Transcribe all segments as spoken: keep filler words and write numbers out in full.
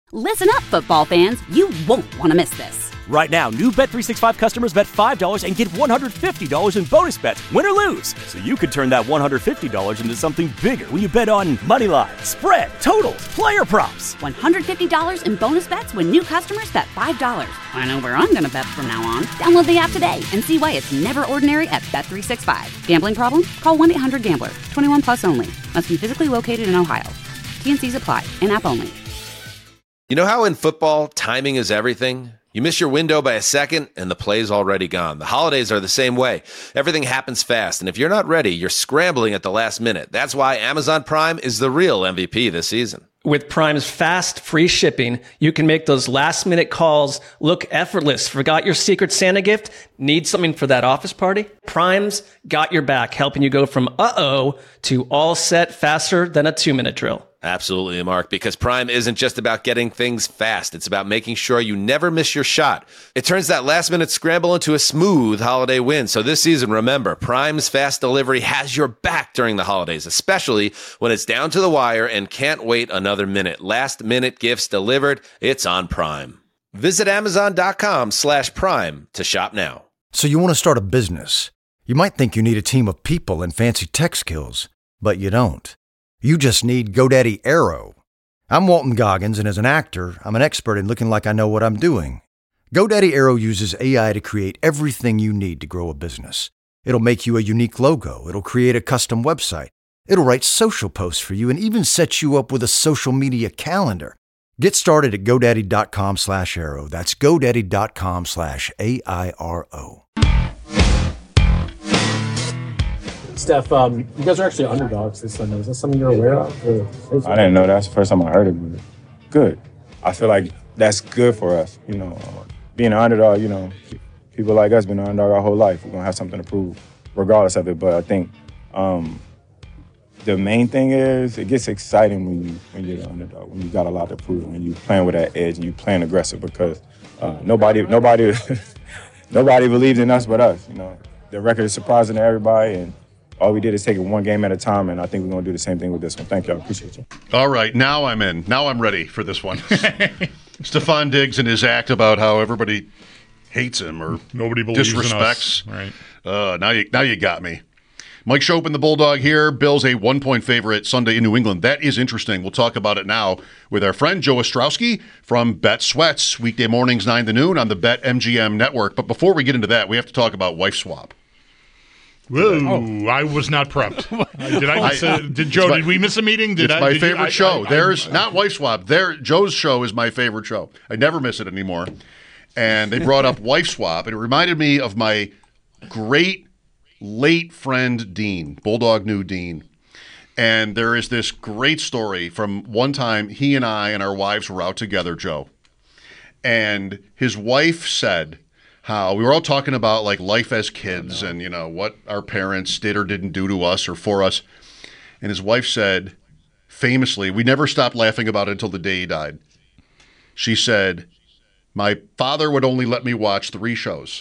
Listen up, football fans. You won't want to miss this. Right now, new Bet three sixty-five customers bet five dollars and get one hundred fifty dollars in bonus bets, win or lose. So you could turn that one hundred fifty dollars into something bigger when you bet on money line, spread, totals, player props. one hundred fifty dollars in bonus bets when new customers bet five dollars. I know where I'm going to bet from now on. Download the app today and see why it's never ordinary at Bet three sixty-five. Gambling problem? Call one eight hundred gambler. twenty-one plus only. Must be physically located in Ohio. T N Cs apply. In-app only. You know how in football, timing is everything? You miss your window by a second, and the play's already gone. The holidays are the same way. Everything happens fast, and if you're not ready, you're scrambling at the last minute. That's why Amazon Prime is the real M V P this season. With Prime's fast, free shipping, you can make those last-minute calls look effortless. Forgot your Secret Santa gift? Need something for that office party? Prime's got your back, helping you go from uh-oh to all set faster than a two-minute drill. Absolutely, Mark, because Prime isn't just about getting things fast. It's about making sure you never miss your shot. It turns that last-minute scramble into a smooth holiday win. So this season, remember, Prime's fast delivery has your back during the holidays, especially when it's down to the wire and can't wait another minute. Last-minute gifts delivered, it's on Prime. Visit Amazon.com slash Prime to shop now. So you want to start a business. You might think you need a team of people and fancy tech skills, but you don't. You just need GoDaddy Aero. I'm Walton Goggins, and as an actor, I'm an expert in looking like I know what I'm doing. GoDaddy Aero uses A I to create everything you need to grow a business. It'll make you a unique logo. It'll create a custom website. It'll write social posts for you and even set you up with a social media calendar. Get started at GoDaddy.com slash Aero. That's GoDaddy.com slash A I R O. Steph, um, you guys are actually underdogs this Sunday. Is that something you're aware of? Or I didn't know that. That's the first time I heard it, but good. I feel like that's good for us. You know, uh, being an underdog, you know, people like us been an underdog our whole life. We're going to have something to prove regardless of it. But I think um, the main thing is it gets exciting when, you, when you're the underdog, when you got a lot to prove, when you're playing with that edge and you're playing aggressive because uh, nobody, nobody, nobody believes in us but us. You know, the record is surprising to everybody, and all we did is take it one game at a time, and I think we're going to do the same thing with this one. Thank you. I appreciate you. All right. Now I'm in. Now I'm ready for this one. Stephon Diggs and his act about how everybody hates him or nobody believes disrespects. in us. Right. Uh, now, you, now you got me. Mike Chopin, the Bulldog here. Bills a one-point favorite Sunday in New England. That is interesting. We'll talk about it now with our friend Joe Ostrowski from Bet Sweats, weekday mornings nine to noon on the Bet M G M network. But before we get into that, we have to talk about Wife Swap. Whoa! Oh. I was not prepped. Uh, did I? Miss a, did Joe? My, did we miss a meeting? Did it's I? my did favorite you, I, show. I, I, There's I, not Wife Swap. There, Joe's show is my favorite show. I never miss it anymore. And they brought up Wife Swap, and it reminded me of my great late friend Dean. Bulldog knew Dean, and there is this great story from one time he and I and our wives were out together, Joe, and his wife said how we were all talking about like life as kids and, you know, what our parents did or didn't do to us or for us. And his wife said, famously, we never stopped laughing about it until the day he died. She said, my father would only let me watch three shows.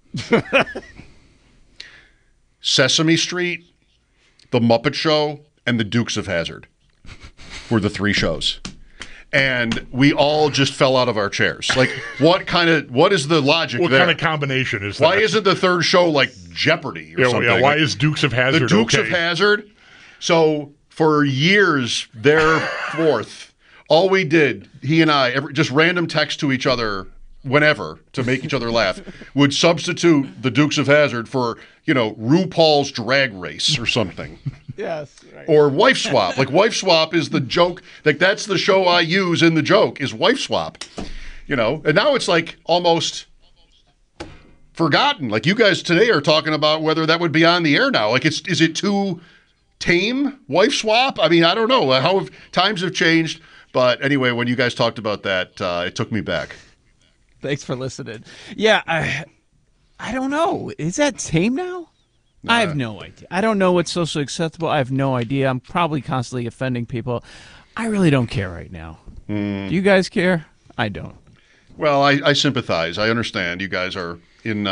Sesame Street, The Muppet Show, and The Dukes of Hazzard were the three shows. And we all just fell out of our chairs. Like, what kind of, what is the logic what there? What kind of combination is that? Why isn't the third show like Jeopardy or yeah, something? Yeah, why is Dukes of Hazzard The Dukes okay? of Hazzard? So, for years thereforth, all we did, he and I, every, just random text to each other whenever to make each other laugh, would substitute the Dukes of Hazzard for, you know, RuPaul's Drag Race or something. Yes. Right. Or Wife Swap. Like, Wife Swap is the joke. Like, that's the show I use in the joke is Wife Swap. You know? And now it's, like, almost forgotten. Like, you guys today are talking about whether that would be on the air now. Like, it's is it too tame, Wife Swap? I mean, I don't know. How have, times have changed. But anyway, when you guys talked about that, uh, it took me back. Thanks for listening. Yeah, I, I don't know. Is that tame now? Nah. I have no idea. I don't know what's socially acceptable. I have no idea. I'm probably constantly offending people. I really don't care right now. Mm. Do you guys care? I don't. Well, I, I sympathize. I understand. You guys are in uh,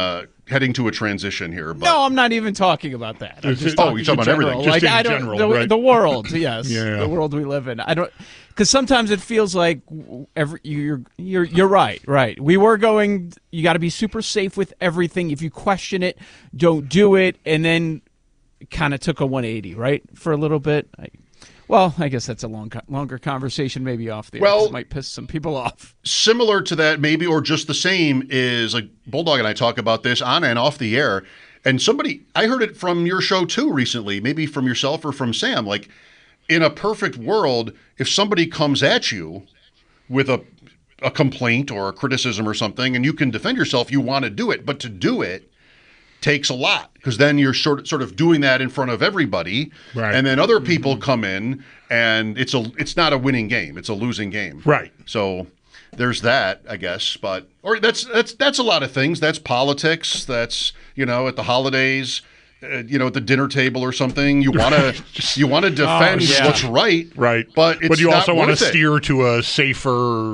heading to a transition here. But no, I'm not even talking about that. I'm just oh, you're talking about general. everything. Like, Just in I don't, general, the, right? the world, yes, Yeah. the world we live in. I don't, because sometimes it feels like every you're you're you're right, right. We were going. You got to be super safe with everything. If you question it, don't do it. And then kind of took a one eighty, right, for a little bit. I, Well, I guess that's a long, longer conversation, maybe off the air. Well, It might piss some people off. Similar to that, maybe, or just the same, is like Bulldog and I talk about this on and off the air. And somebody, I heard it from your show too recently, maybe from yourself or from Sam. Like, in a perfect world, if somebody comes at you with a a complaint or a criticism or something, and you can defend yourself, you want to do it. But to do it takes a lot, because then you're sort of, sort of doing that in front of everybody, Right. and then other people come in, and it's a it's not a winning game, it's a losing game. Right. So there's that, I guess. But or that's that's that's a lot of things. That's politics. That's, you know, at the holidays, uh, you know, at the dinner table or something. You want to you want to defend Oh, yeah. what's right, Right. But it's but you not also want to worth it. steer to a safer,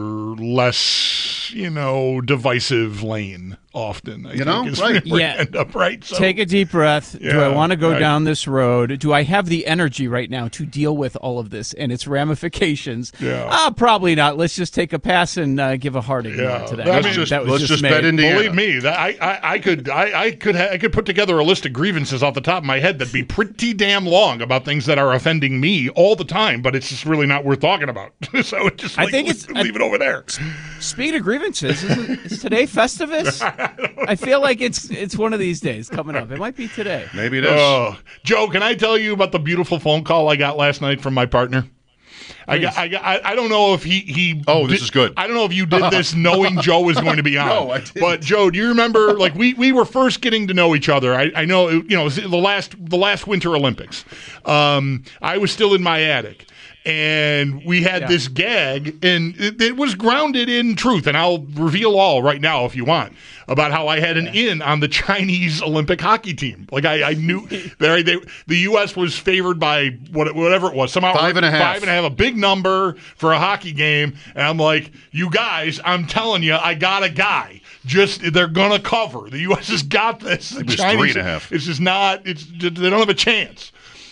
less, you know, divisive lane often. I You know? think is Right. where you Yeah. end up, right? So, Take a deep breath. Do Yeah, I want to go right. down this road? Do I have the energy right now to deal with all of this and its ramifications? Yeah. Ah, probably not. Let's just take a pass and uh, give a hard ignore Yeah. to that. Let's I mean, just- that was let's just, just made. bet Indiana. Believe me, that I, I, I could I, I could ha- I could put together a list of grievances off the top of my head that'd be pretty damn long about things that are offending me all the time, but it's just really not worth talking about. So it just I like, think leave, it's- leave it over there. Speaking of grievances, isn't, is today Festivus? I feel like it's it's one of these days coming up. It might be today. Maybe it is. Oh, Joe, can I tell you about the beautiful phone call I got last night from my partner? I got, I got, I, I don't know if he, he. Oh, this did- is good. I don't know if you did this knowing Joe was going to be on. No, I didn't. But Joe, do you remember? Like we, we were first getting to know each other. I, I know, you know, it was the last, the last Winter Olympics. Um, I was still in my attic. And we had Yeah. this gag, and it, it was grounded in truth. And I'll reveal all right now if you want about how I had an in on the Chinese Olympic hockey team. Like I, I knew they, they, the U S was favored by what, whatever it was, somehow Five and a half. five and a half, a big number for a hockey game. And I'm like, you guys, I'm telling you, I got a guy. Just they're gonna cover. The U S has got this. The It was Chinese, three and a half. It's just not. It's they don't have a chance.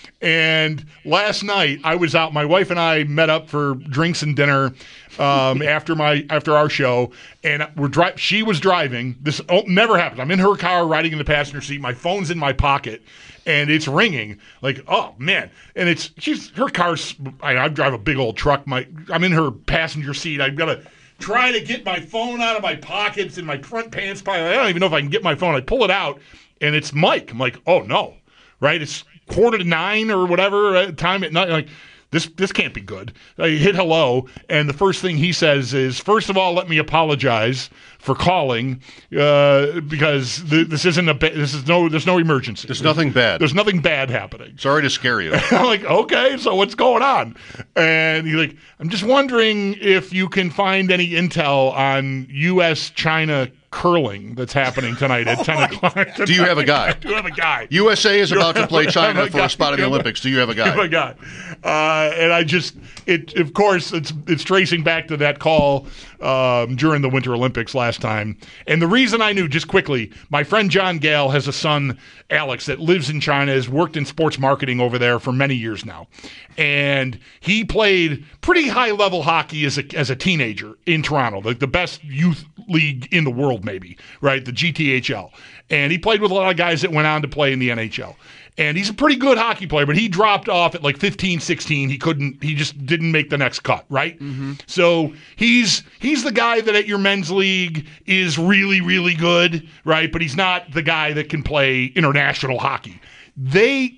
And last night I was out. My wife and I met up for drinks and dinner um, after my after our show, and we're dri- She was driving. This oh, never happened. I'm in her car, riding in the passenger seat. My phone's in my pocket, and it's ringing. Like, oh man! And it's she's her car's. I, I drive a big old truck. My I'm in her passenger seat. I've got to try to get my phone out of my pockets in my front pants pocket. I don't even know if I can get my phone. I pull it out, and it's Mike. I'm like, oh no, right? It's quarter to nine or whatever uh, time at night. Like, this this can't be good. I hit hello, and the first thing he says is, first of all, let me apologize for calling uh, because th- this isn't a ba- this is no there's no emergency. There's nothing bad. There's nothing bad happening. Sorry to scare you. I'm like, okay, so what's going on? And he's like, I'm just wondering if you can find any intel on U S China curling that's happening tonight at ten o'clock. Do you have a guy? I do have a guy. U S A is about to play You have China a for guy. a spot in the You have a- Olympics. Do you have a Oh my guy? God! Uh, and I just, it of course, it's it's tracing back to that call um, during the Winter Olympics last time. And the reason I knew, just quickly, my friend John Gale has a son, Alex, that lives in China, has worked in sports marketing over there for many years now, and he played pretty high level hockey as a as a teenager in Toronto, like the best youth league in the world, maybe, right? The G T H L. And he played with a lot of guys that went on to play in the N H L. And he's a pretty good hockey player, but he dropped off at like fifteen, sixteen. He couldn't, he just didn't make the next cut, right? Mm-hmm. So he's he's the guy that at your men's league is really, really good, right? But he's not the guy that can play international hockey. They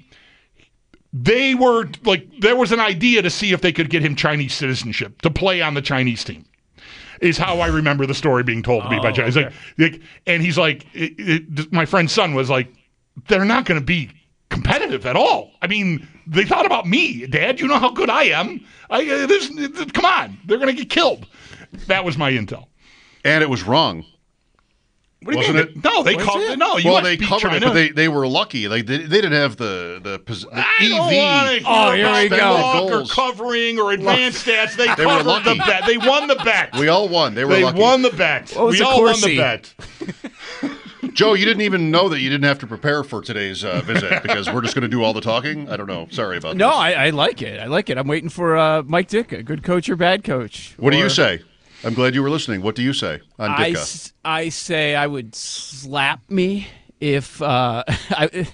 they were like, there was an idea to see if they could get him Chinese citizenship to play on the Chinese team. Is how I remember the story being told to me Oh, by John. He's okay. like, like, and he's like, it, it, my friend's son was like, they're not going to be competitive at all. I mean, they thought about me, Dad. You know how good I am. I uh, this, this, come on, they're going to get killed. That was my intel. And it was wrong. What do you Wasn't mean? it? No, they Was covered. it? No, U S Well, they beat covered China. it, but they, they were lucky. Like they, they didn't have the the, pos- the I E V. don't want to hear Oh, here about we go. luck or Goals. covering or advanced stats. They, They were covered lucky. the bet. They won the bet. We all won. They were They lucky. won the bet. What was we the all won the Corsi? bet. Joe, you didn't even know that you didn't have to prepare for today's uh, visit because we're just going to do all the talking? I don't know. Sorry about no, this. No, I, I like it. I like it. I'm waiting for uh, Mike Ditka, good coach or bad coach. What or, do you say? I'm glad you were listening. What do you say on Ditka? I, I say I would slap me if uh, I,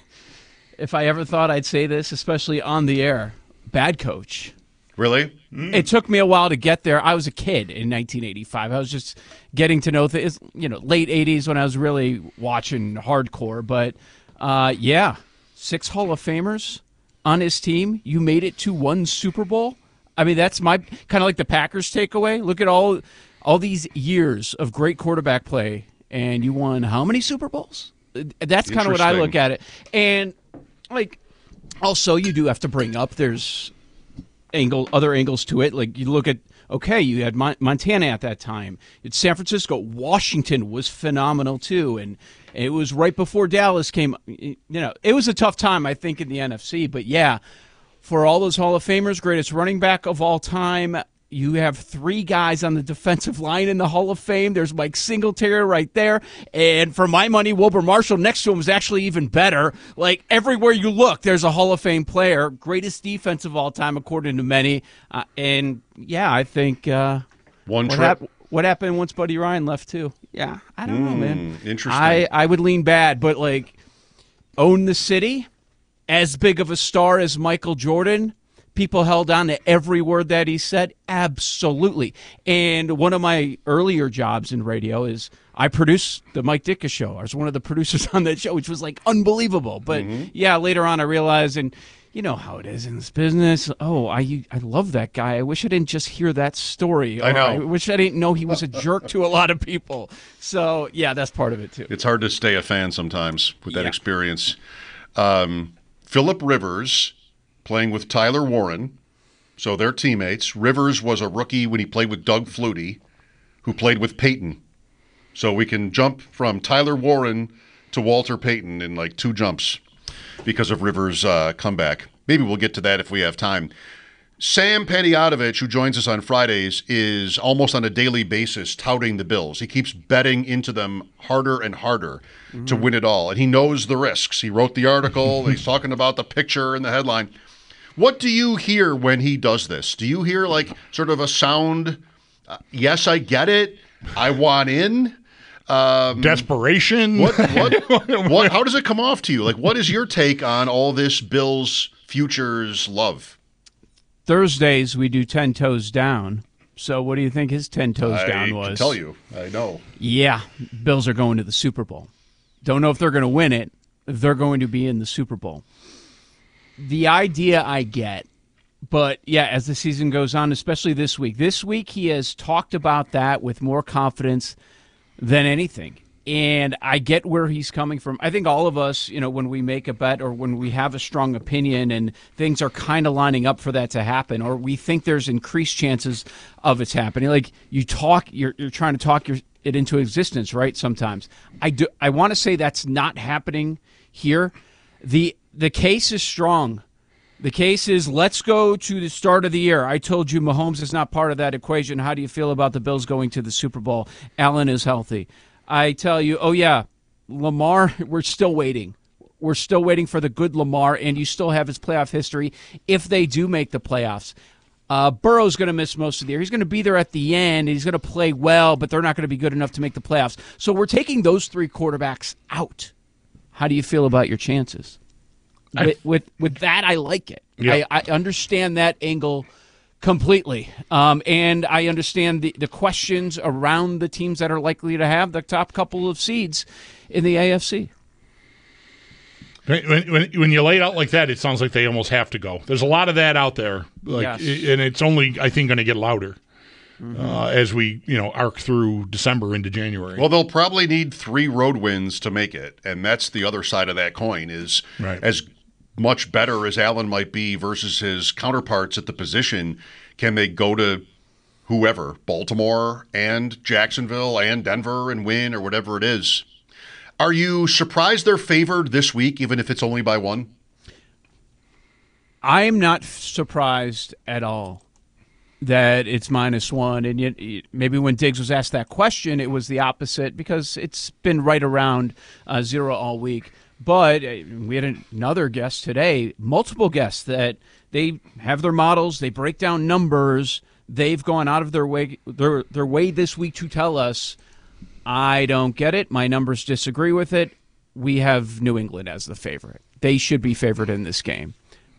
if I ever thought I'd say this, especially on the air. Bad coach. Really? Mm. It took me a while to get there. I was a kid in nineteen eighty-five. I was just getting to know things, you know, late eighties when I was really watching hardcore. But, uh, yeah, six Hall of Famers on his team. You made it to one Super Bowl. I mean, that's my kind of like the Packers takeaway. Look at all all these years of great quarterback play, and you won how many Super Bowls? That's kind of what I look at it. And, like, also you do have to bring up there's – angle, other angles to it. Like you look at, okay, you had Mon- Montana at that time. It's San Francisco. Washington was phenomenal too, and it was right before Dallas came. You know, it was a tough time, I think, in the N F C. But yeah, for all those Hall of Famers, greatest running back of all time. You have three guys on the defensive line in the Hall of Fame. There's Mike Singletary right there. And for my money, Wilbur Marshall next to him is actually even better. Like, everywhere you look, there's a Hall of Fame player. Greatest defense of all time, according to many. Uh, and, yeah, I think uh, One what, trip. hap- what happened once Buddy Ryan left, too? Yeah, I don't mm, know, man. Interesting. I, I would lean bad, but, like, own the city, as big of a star as Michael Jordan. People held on to every word that he said. Absolutely. And one of my earlier jobs in radio is I produced the Mike Ditka show. I was one of the producers on that show, which was like unbelievable. But mm-hmm. yeah, later on I realized, and you know how it is in this business. Oh, I I love that guy. I wish I didn't just hear that story. I know. I wish I didn't know he was a jerk to a lot of people. So yeah, that's part of it too. It's hard to stay a fan sometimes with that yeah. experience. Um, Phillip Rivers playing with Tyler Warren, so they're teammates. Rivers was a rookie when he played with Doug Flutie, who played with Peyton. So we can jump from Tyler Warren to Walter Payton in like two jumps because of Rivers' uh, comeback. Maybe we'll get to that if we have time. Sam Panayotovich, who joins us on Fridays, is almost on a daily basis touting the Bills. He keeps betting into them harder and harder mm-hmm. to win it all, and he knows the risks. He wrote the article. He's talking about the picture and the headline. What do you hear when he does this? Do you hear like sort of a sound, uh, yes, I get it, I want in? Um, Desperation? What, what, what, how does it come off to you? Like, what is your take on all this Bills futures love? Thursdays we do ten toes down. So what do you think his ten toes I down was? I can tell you. I know. Yeah, Bills are going to the Super Bowl. Don't know if they're going to win it. They're going to be in the Super Bowl. The idea I get, but yeah, as the season goes on, especially this week, this week he has talked about that with more confidence than anything. And I get where he's coming from. I think all of us, you know, when we make a bet or when we have a strong opinion and things are kind of lining up for that to happen, or we think there's increased chances of it's happening. Like you talk, you're, you're trying to talk your, it into existence, right? Sometimes I do. I want to say that's not happening here. The The case is strong. The case is, let's go to the start of the year. I told you Mahomes is not part of that equation. How do you feel about the Bills going to the Super Bowl? Allen is healthy. I tell you, oh, yeah, Lamar, we're still waiting. We're still waiting for the good Lamar, and you still have his playoff history if they do make the playoffs. Uh, Burrow's going to miss most of the year. He's going to be there at the end. He's going to play well, but they're not going to be good enough to make the playoffs. So we're taking those three quarterbacks out. How do you feel about your chances? I, with, with with that, I like it. Yeah. I, I understand that angle completely. Um, and I understand the, the questions around the teams that are likely to have the top couple of seeds in the A F C. When, when, when you lay it out like that, it sounds like they almost have to go. There's a lot of that out there, like, yes. and it's only, I think, going to get louder mm-hmm. uh, as we, you know, arc through December into January. Well, they'll probably need three road wins to make it, and that's the other side of that coin. Is right. as much better as Allen might be versus his counterparts at the position, can they go to whoever, Baltimore and Jacksonville and Denver and win or whatever it is? Are you surprised they're favored this week, even if it's only by one? I'm not surprised at all. that it's minus one. And yet, maybe when Diggs was asked that question, it was the opposite because it's been right around uh, zero all week. But we had another guest today, multiple guests, that they have their models, they break down numbers, they've gone out of their way their, their way this week to tell us, I don't get it, my numbers disagree with it. We have New England as the favorite. They should be favored in this game.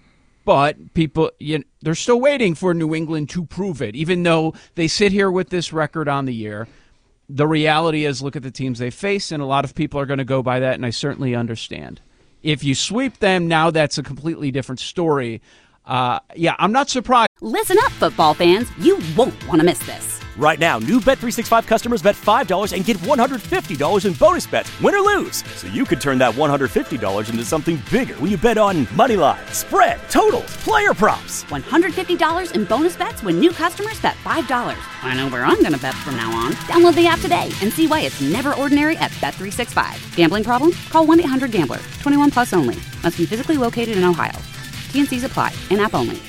But people, you know, they're still waiting for New England to prove it, even though they sit here with this record on the year. The reality is, look at the teams they face, and a lot of people are going to go by that, and I certainly understand. If you sweep them, now that's a completely different story. Uh, yeah, I'm not surprised. Listen up, football fans. You won't want to miss this. Right now, new Bet three sixty-five customers bet five dollars and get one hundred fifty dollars in bonus bets, win or lose. So you could turn that one hundred fifty dollars into something bigger when you bet on money line, spread, totals, player props. one hundred fifty dollars in bonus bets when new customers bet five dollars. I know where I'm going to bet from now on. Download the app today and see why it's never ordinary at Bet three sixty-five. Gambling problem? Call one eight hundred gambler. twenty-one plus only. Must be physically located in Ohio. T N Cs apply. In-app only.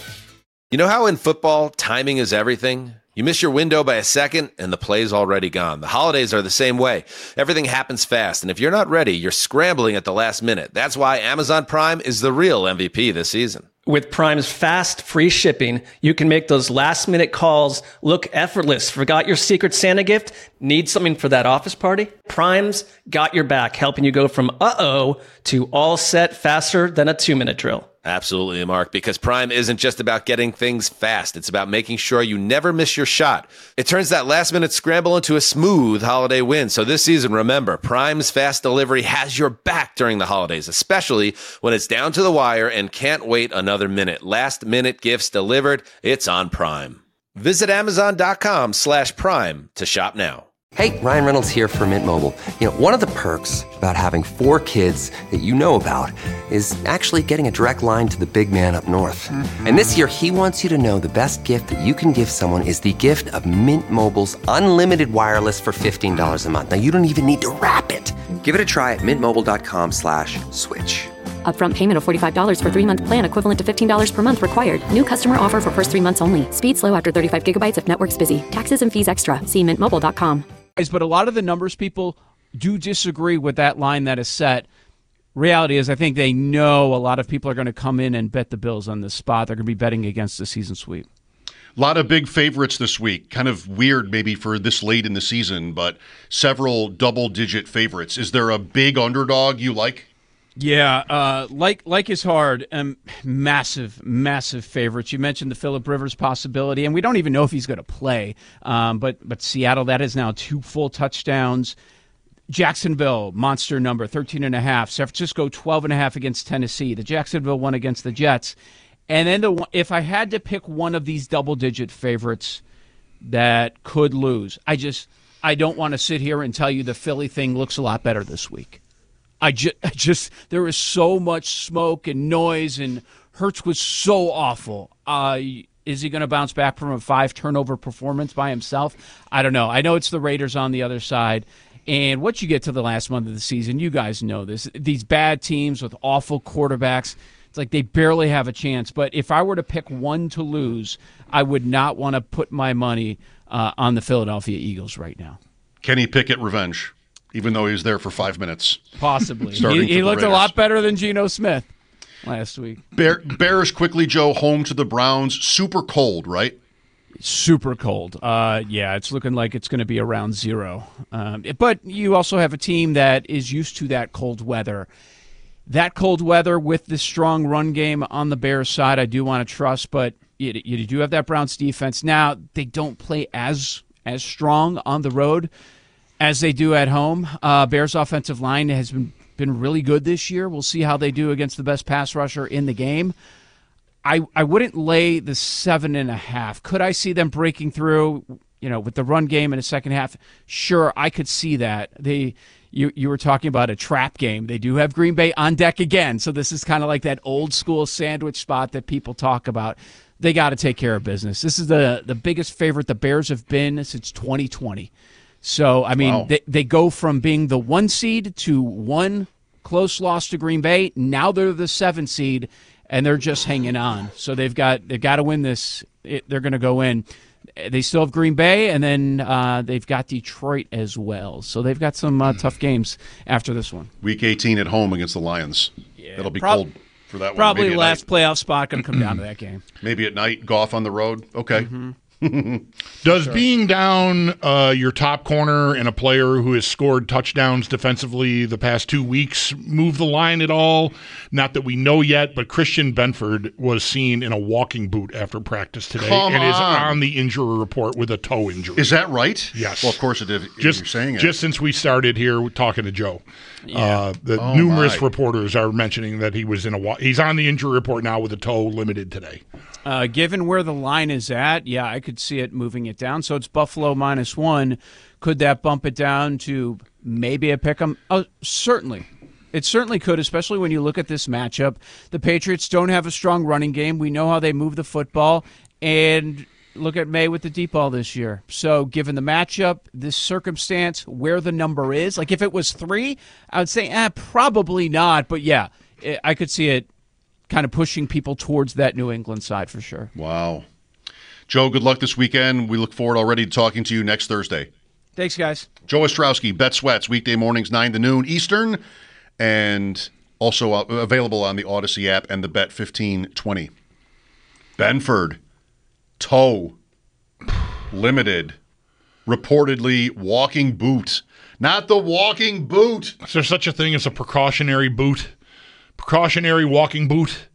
You know how in football, timing is everything? You miss your window by a second, and the play's already gone. The holidays are the same way. Everything happens fast, and if you're not ready, you're scrambling at the last minute. That's why Amazon Prime is the real M V P this season. With Prime's fast, free shipping, you can make those last-minute calls look effortless. Forgot your Secret Santa gift? Need something for that office party? Prime's got your back, helping you go from uh-oh to all set faster than a two-minute drill. Absolutely, Mark, because Prime isn't just about getting things fast. It's about making sure you never miss your shot. It turns that last-minute scramble into a smooth holiday win. So this season, remember, Prime's fast delivery has your back during the holidays, especially when it's down to the wire and can't wait another minute. Last-minute gifts delivered. It's on Prime. Visit Amazon.com slash Prime to shop now. Hey, Ryan Reynolds here for Mint Mobile. You know, one of the perks about having four kids that you know about is actually getting a direct line to the big man up north. Mm-hmm. And this year, he wants you to know the best gift that you can give someone is the gift of Mint Mobile's unlimited wireless for fifteen dollars a month. Now, you don't even need to wrap it. Give it a try at mintmobile.com slash switch. Upfront payment of forty-five dollars for three-month plan equivalent to fifteen dollars per month required. New customer offer for first three months only. Speed slow after thirty-five gigabytes if network's busy. Taxes and fees extra. See mint mobile dot com. But a lot of the numbers people do disagree with that line that is set. Reality is I think they know a lot of people are going to come in and bet the Bills on this spot. They're going to be betting against the season sweep. A lot of big favorites this week. Kind of weird maybe for this late in the season, but several double-digit favorites. Is there a big underdog you like? Yeah, uh, like like is hard. Um, massive, massive favorites. You mentioned the Phillip Rivers possibility, and we don't even know if he's going to play. Um, but but Seattle, that is now two full touchdowns. Jacksonville, monster number, thirteen and a half. San Francisco, twelve and a half against Tennessee. The Jacksonville one against the Jets. And then the if I had to pick one of these double-digit favorites that could lose, I just I don't want to sit here and tell you the Philly thing looks a lot better this week. I just, I just, there is so much smoke and noise, and Hurts was so awful. Uh, is he going to bounce back from a five-turnover performance by himself? I don't know. I know it's the Raiders on the other side. And once you get to the last month of the season, you guys know this. These bad teams with awful quarterbacks, it's like they barely have a chance. But if I were to pick one to lose, I would not want to put my money uh, on the Philadelphia Eagles right now. Kenny Pickett revenge. Even though he was there for five minutes. Possibly. he he looked Raiders. A lot better than Geno Smith last week. Bear, Bears quickly, Joe, home to the Browns. Super cold, right? Super cold. Uh, yeah, it's looking like it's going to be around zero. Um, but you also have a team that is used to that cold weather. That cold weather with the strong run game on the Bears side, I do want to trust. But you, you do have that Browns defense. Now, they don't play as as strong on the road as they do at home. Uh, Bears' offensive line has been, been really good this year. We'll see how they do against the best pass rusher in the game. I, I wouldn't lay the seven and a half. Could I see them breaking through, you know, with the run game in the second half? Sure, I could see that. They you you were talking about a trap game. They do have Green Bay on deck again, so this is kind of like that old school sandwich spot that people talk about. They got to take care of business. This is the the biggest favorite the Bears have been since twenty twenty. So, I mean, wow. they, they go from being the one seed to one close loss to Green Bay. Now they're the seven seed, and they're just hanging on. So they've got they've got to win this. It, they're going to go in. They still have Green Bay, and then uh, they've got Detroit as well. So they've got some uh, tough games after this one. Week eighteen at home against the Lions. Yeah, It'll be prob- cold for that one. Probably Maybe last playoff spot going to come down to that game. Maybe at night, Goff on the road. Okay. Mm-hmm. Does Sure. being down uh, your top corner and a player who has scored touchdowns defensively the past two weeks move the line at all? Not that we know yet, but Christian Benford was seen in a walking boot after practice today Come and is on. on the injury report with a toe injury. Is that right? Yes. Well, of course it is. Just, You're saying it. just since we started here talking to Joe, Yeah. uh, the Oh, numerous my. reporters are mentioning that he was in a wa- he's on the injury report now with a toe limited today. Uh, given where the line is at, yeah, I could see it moving it down. So it's Buffalo minus one. Could that bump it down to maybe a pick 'em? Oh, certainly. It certainly could, especially when you look at this matchup. The Patriots don't have a strong running game. We know how they move the football. And look at May with the deep ball this year. So given the matchup, this circumstance, where the number is, like if it was three, I would say eh, probably not. But yeah, I could see it kind of pushing people towards that New England side for sure. Wow. Joe, good luck this weekend. We look forward already to talking to you next Thursday. Thanks, guys. Joe Ostrowski, Bet Sweats, weekday mornings, nine to noon Eastern, and also uh, available on the Odyssey app and the Bet fifteen twenty. Benford, toe, limited, reportedly walking boot. Not the walking boot. Is there such a thing as a precautionary boot? Precautionary walking boot?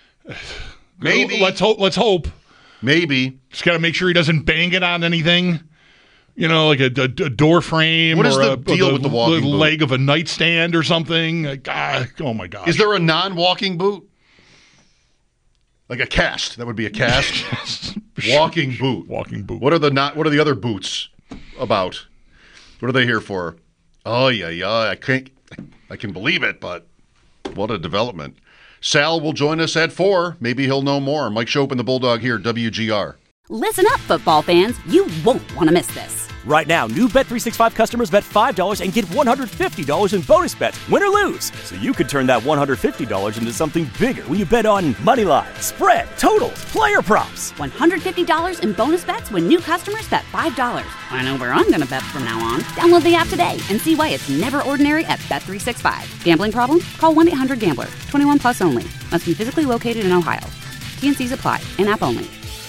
Maybe. Let's hope. Let's hope. Maybe. Just got to make sure he doesn't bang it on anything. You know, like a, a, a door frame. What is or the a, deal or with the walking boot? leg of a nightstand or something? Like, ah, oh my gosh. Is there a non-walking boot? Like a cast. That would be a cast. Walking boot. Walking boot. What are the not? What are the other boots about? What are they here for? Oh yeah, yeah. I can't. I can believe it, but what a development. Sal will join us at four. Maybe he'll know more. Mike Shope and the Bulldog here, W G R. Listen up, football fans. You won't want to miss this. Right now, new Bet three sixty-five customers bet five dollars and get one hundred fifty dollars in bonus bets, win or lose. So you could turn that one hundred fifty dollars into something bigger when you bet on money line, spread, totals, player props. one hundred fifty dollars in bonus bets when new customers bet five dollars. I know where I'm going to bet from now on. Download the app today and see why it's never ordinary at Bet three sixty-five. Gambling problem? Call one eight hundred gambler. twenty-one plus only. Must be physically located in Ohio. T N Cs apply. In-app only.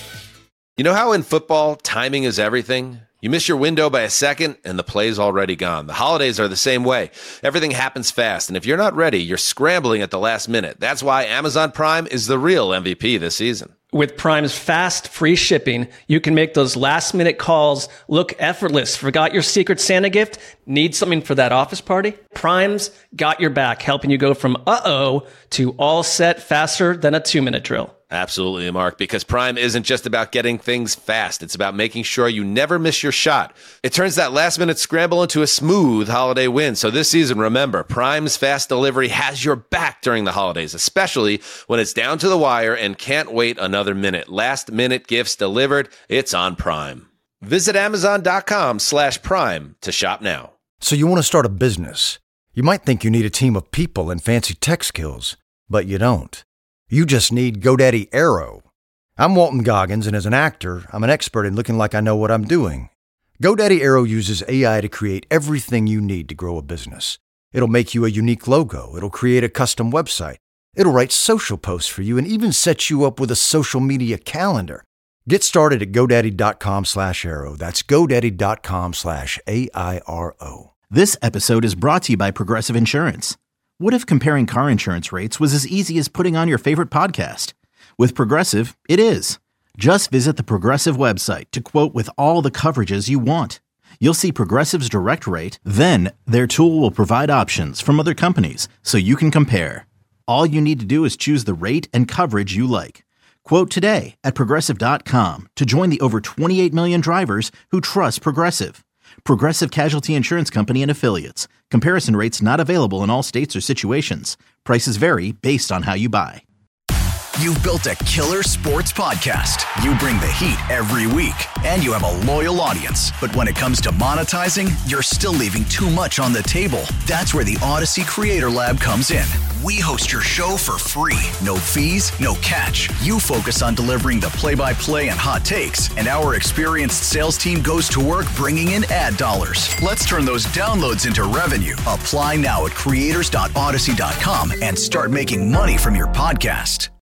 You know how in football, timing is everything? You miss your window by a second, and the play's already gone. The holidays are the same way. Everything happens fast, and if you're not ready, you're scrambling at the last minute. That's why Amazon Prime is the real M V P this season. With Prime's fast, free shipping, you can make those last-minute calls look effortless. Forgot your Secret Santa gift? Need something for that office party? Prime's got your back, helping you go from uh-oh to all set faster than a two-minute drill. Absolutely, Mark, because Prime isn't just about getting things fast. It's about making sure you never miss your shot. It turns that last-minute scramble into a smooth holiday win. So this season, remember, Prime's fast delivery has your back during the holidays, especially when it's down to the wire and can't wait another minute. Last-minute gifts delivered, it's on Prime. Visit Amazon.com slash Prime to shop now. So you want to start a business. You might think you need a team of people and fancy tech skills, but you don't. You just need GoDaddy Aero. I'm Walton Goggins, and as an actor, I'm an expert in looking like I know what I'm doing. GoDaddy Aero uses A I to create everything you need to grow a business. It'll make you a unique logo. It'll create a custom website. It'll write social posts for you and even set you up with a social media calendar. Get started at GoDaddy.com slash Aero. That's GoDaddy.com slash A I R O. This episode is brought to you by Progressive Insurance. What if comparing car insurance rates was as easy as putting on your favorite podcast? With Progressive, it is. Just visit the Progressive website to quote with all the coverages you want. You'll see Progressive's direct rate, then their tool will provide options from other companies so you can compare. All you need to do is choose the rate and coverage you like. Quote today at Progressive dot com to join the over twenty-eight million drivers who trust Progressive. Progressive Casualty Insurance Company and Affiliates. Comparison rates not available in all states or situations. Prices vary based on how you buy. You've built a killer sports podcast. You bring the heat every week, and you have a loyal audience. But when it comes to monetizing, you're still leaving too much on the table. That's where the Odyssey Creator Lab comes in. We host your show for free. No fees, no catch. You focus on delivering the play-by-play and hot takes, and our experienced sales team goes to work bringing in ad dollars. Let's turn those downloads into revenue. Apply now at creators dot odyssey dot com and start making money from your podcast.